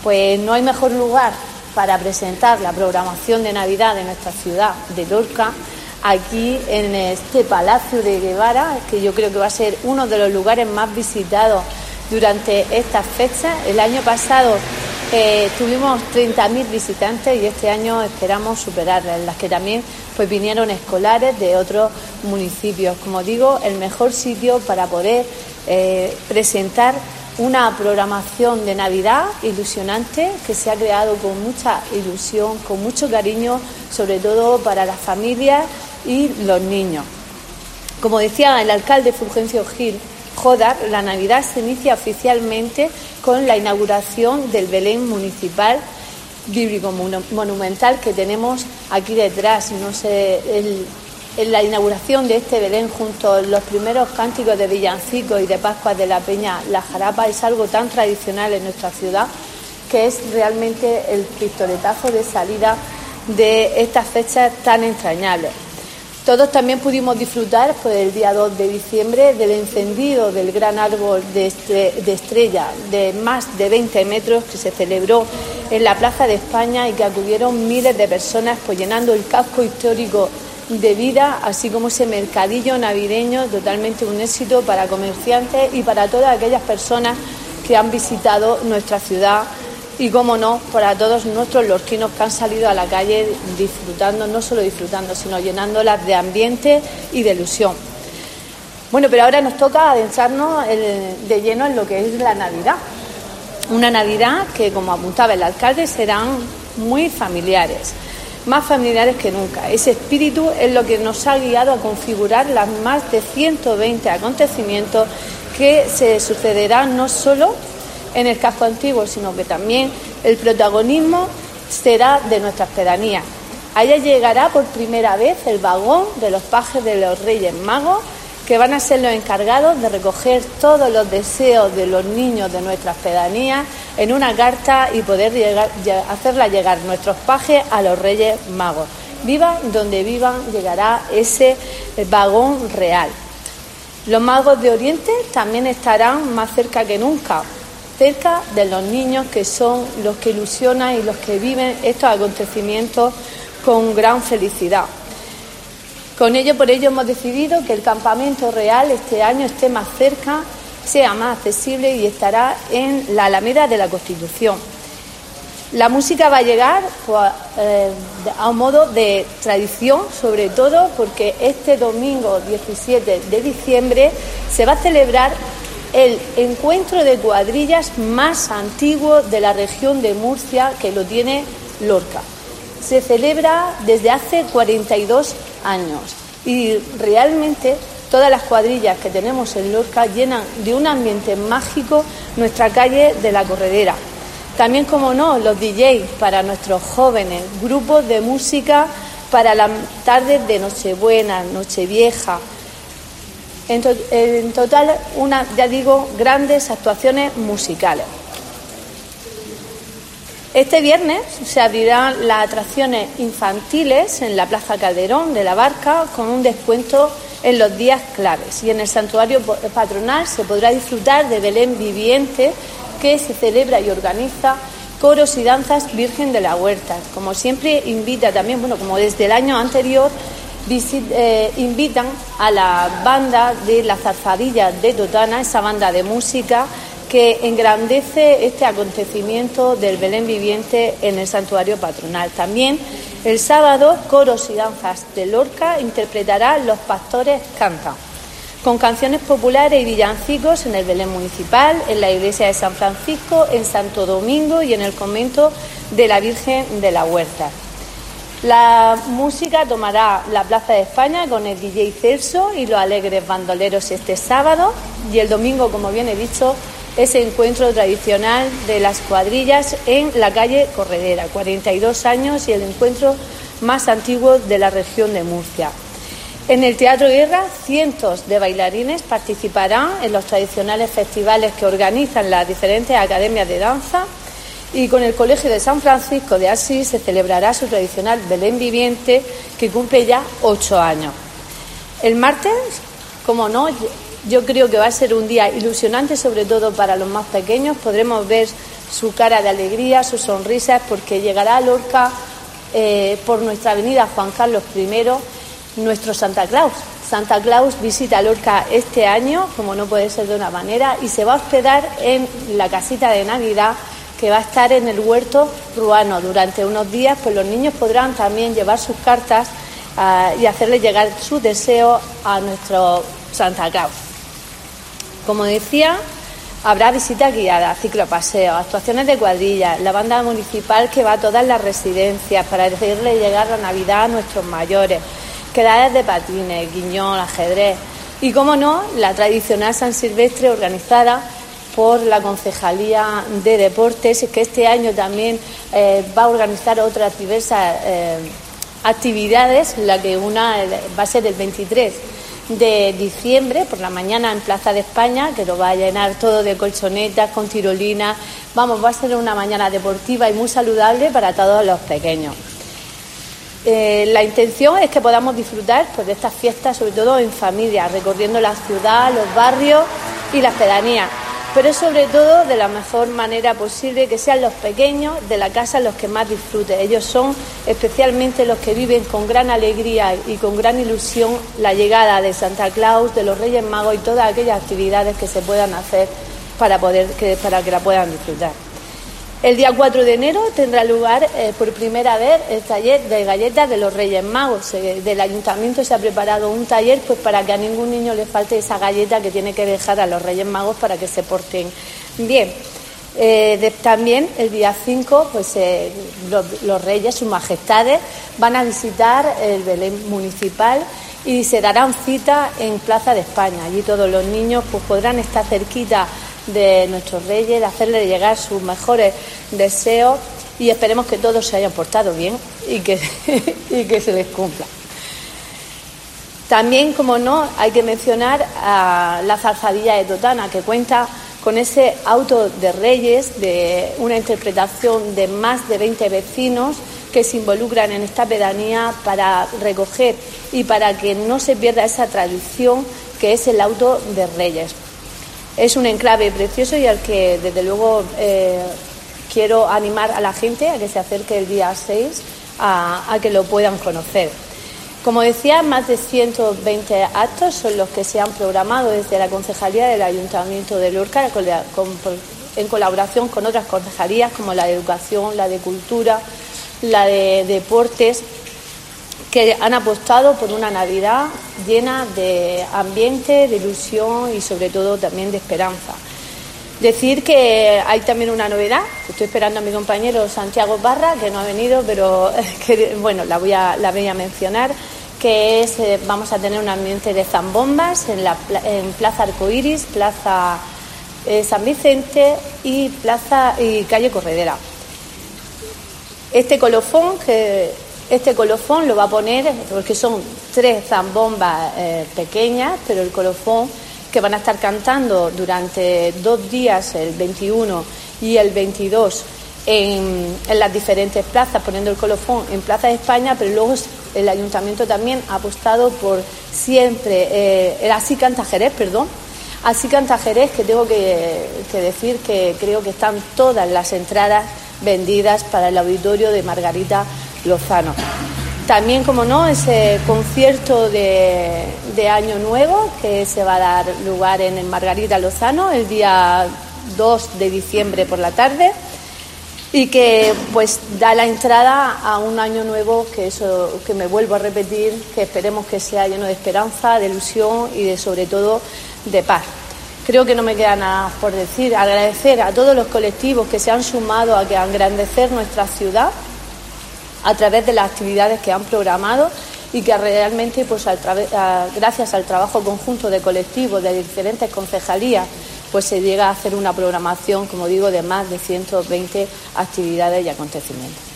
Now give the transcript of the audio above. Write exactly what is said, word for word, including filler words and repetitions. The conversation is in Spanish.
Pues no hay mejor lugar para presentar la programación de Navidad de nuestra ciudad de Lorca, aquí en este Palacio de Guevara, que yo creo que va a ser uno de los lugares más visitados durante estas fechas. El año pasado eh, tuvimos treinta mil visitantes y este año esperamos superarlas, en las que también pues vinieron escolares de otros municipios. Como digo, el mejor sitio para poder eh, presentar una programación de Navidad ilusionante que se ha creado con mucha ilusión, con mucho cariño, sobre todo para las familias y los niños. Como decía el alcalde Fulgencio Gil Jodar, la Navidad se inicia oficialmente con la inauguración del Belén municipal bíblico monumental que tenemos aquí detrás. No sé, el, en la inauguración de este Belén, junto a los primeros cánticos de villancicos y de Pascuas de la Peña, la jarapa, es algo tan tradicional en nuestra ciudad que es realmente el pistoletazo de salida de estas fechas tan entrañables. Todos también pudimos disfrutar pues, el día dos de diciembre del encendido del gran árbol de, estre de estrella de más de veinte metros que se celebró en la Plaza de España y que acudieron miles de personas pues, llenando el casco histórico de vida, así como ese mercadillo navideño, totalmente un éxito para comerciantes y para todas aquellas personas que han visitado nuestra ciudad y, cómo no, para todos nuestros lorquinos que han salido a la calle disfrutando, no solo disfrutando, sino llenándolas de ambiente y de ilusión. Bueno, pero ahora nos toca adentrarnos de lleno en lo que es la Navidad. Una Navidad que, como apuntaba el alcalde, serán muy familiares. Más familiares que nunca. Ese espíritu es lo que nos ha guiado a configurar las más de ciento veinte acontecimientos que se sucederán no solo en el casco antiguo, sino que también el protagonismo será de nuestras pedanías. Allá llegará por primera vez el vagón de los pajes de los Reyes Magos, que van a ser los encargados de recoger todos los deseos de los niños de nuestras pedanías en una carta y poder llegar, hacerla llegar nuestros pajes a los Reyes Magos. Vivan donde vivan, llegará ese vagón real. Los magos de Oriente también estarán más cerca que nunca, cerca de los niños, que son los que ilusionan y los que viven estos acontecimientos con gran felicidad. Con ello, por ello, hemos decidido que el campamento real este año esté más cerca, sea más accesible y estará en la Alameda de la Constitución. La música va a llegar pues, eh, a un modo de tradición, sobre todo porque este domingo diecisiete de diciembre se va a celebrar el encuentro de cuadrillas más antiguo de la región de Murcia, que lo tiene Lorca. Se celebra desde hace cuarenta y dos años y realmente todas las cuadrillas que tenemos en Lorca llenan de un ambiente mágico nuestra calle de la Corredera. También, como no, los D Js para nuestros jóvenes, grupos de música para las tardes de Nochebuena, Nochevieja. En, to en total, una, ya digo, grandes actuaciones musicales. Este viernes se abrirán las atracciones infantiles en la Plaza Calderón de la Barca con un descuento en los días claves, y en el santuario patronal se podrá disfrutar de Belén viviente, que se celebra y organiza Coros y Danzas Virgen de la Huerta. Como siempre invita también, bueno, como desde el año anterior, visit, eh, invitan a la banda de la Zarzadilla de Totana, esa banda de música que engrandece este acontecimiento del Belén viviente en el santuario patronal. También el sábado, Coros y Danzas de Lorca interpretará Los Pastores Cantan, con canciones populares y villancicos en el Belén municipal, en la iglesia de San Francisco, en Santo Domingo y en el convento de la Virgen de la Huerta. La música tomará la Plaza de España con el D J Celso y los alegres bandoleros este sábado, y el domingo, como bien he dicho, ese encuentro tradicional de las cuadrillas en la calle Corredera, cuarenta y dos años y el encuentro más antiguo de la región de Murcia. En el Teatro Guerra, cientos de bailarines participarán en los tradicionales festivales que organizan las diferentes academias de danza, y con el Colegio de San Francisco de Asís se celebrará su tradicional Belén viviente, que cumple ya ocho años. El martes, como no, yo creo que va a ser un día ilusionante, sobre todo para los más pequeños. Podremos ver su cara de alegría, sus sonrisas, porque llegará a Lorca eh, por nuestra avenida Juan Carlos primero nuestro Santa Claus. Santa Claus visita Lorca este año, como no puede ser de una manera, y se va a hospedar en la casita de Navidad que va a estar en el huerto ruano. Durante unos días, pues los niños podrán también llevar sus cartas uh, y hacerle llegar sus deseos a nuestro Santa Claus. Como decía, habrá visitas guiadas, ciclopaseos, actuaciones de cuadrillas, la banda municipal que va a todas las residencias para hacerle llegar la Navidad a nuestros mayores, quedadas de patines, guiñol, ajedrez y, como no, la tradicional San Silvestre organizada por la Concejalía de Deportes, que este año también eh, va a organizar otras diversas eh, actividades, la que una va a ser el veintitrés de diciembre por la mañana en Plaza de España, que lo va a llenar todo de colchonetas, con tirolinas. Vamos, va a ser una mañana deportiva y muy saludable para todos los pequeños. Eh, la intención es que podamos disfrutar pues, de estas fiestas, sobre todo en familia, recorriendo la ciudad, los barrios y las pedanías, pero sobre todo de la mejor manera posible, que sean los pequeños de la casa los que más disfruten. Ellos son especialmente los que viven con gran alegría y con gran ilusión la llegada de Santa Claus, de los Reyes Magos y todas aquellas actividades que se puedan hacer para, poder, que, para que la puedan disfrutar. El día cuatro de enero tendrá lugar eh, por primera vez el taller de galletas de los Reyes Magos. Eh, del Ayuntamiento se ha preparado un taller pues para que a ningún niño le falte esa galleta que tiene que dejar a los Reyes Magos para que se porten bien. Eh, de, también el día cinco pues eh, los, los Reyes, sus majestades, van a visitar el Belén municipal y se darán cita en Plaza de España. Allí todos los niños pues podrán estar cerquita de nuestros reyes, hacerle llegar sus mejores deseos y esperemos que todos se hayan portado bien y que, y que se les cumpla. También, como no, hay que mencionar a la Zarzadilla de Totana, que cuenta con ese auto de Reyes, de una interpretación de más de veinte vecinos que se involucran en esta pedanía para recoger y para que no se pierda esa tradición que es el auto de Reyes. Es un enclave precioso y al que, desde luego, eh, quiero animar a la gente a que se acerque el día seis a, a que lo puedan conocer. Como decía, más de ciento veinte actos son los que se han programado desde la Concejalía del Ayuntamiento de Lorca, con, con, en colaboración con otras concejalías como la de Educación, la de Cultura, la de Deportes, que han apostado por una Navidad llena de ambiente, de ilusión y sobre todo también de esperanza. Decir que hay también una novedad, estoy esperando a mi compañero Santiago Barra, que no ha venido, pero que, bueno, la voy a, la voy a mencionar, que es, eh, vamos a tener un ambiente de zambombas en, la, en Plaza Arcoiris, Plaza eh, San Vicente y, Plaza, y Calle Corredera. Este colofón que... Este colofón lo va a poner, porque son tres zambombas eh, pequeñas, pero el colofón que van a estar cantando durante dos días, el veintiuno y el veintidós, en, en las diferentes plazas, poniendo el colofón en Plaza de España, pero luego el Ayuntamiento también ha apostado por siempre, eh, el Así Canta Jerez, perdón, Así Canta Jerez, que tengo que, que decir que creo que están todas las entradas vendidas para el auditorio de Margarita Lozano. También, como no, ese concierto de, de Año Nuevo que se va a dar lugar en el Margarita Lozano el día dos de diciembre por la tarde y que pues da la entrada a un año nuevo que eso que me vuelvo a repetir, que esperemos que sea lleno de esperanza, de ilusión y de sobre todo de paz. Creo que no me queda nada por decir. Agradecer a todos los colectivos que se han sumado a que a engrandecer nuestra ciudad a través de las actividades que han programado y que realmente, pues, al a, gracias al trabajo conjunto de colectivos de diferentes concejalías, pues se llega a hacer una programación, como digo, de más de ciento veinte actividades y acontecimientos.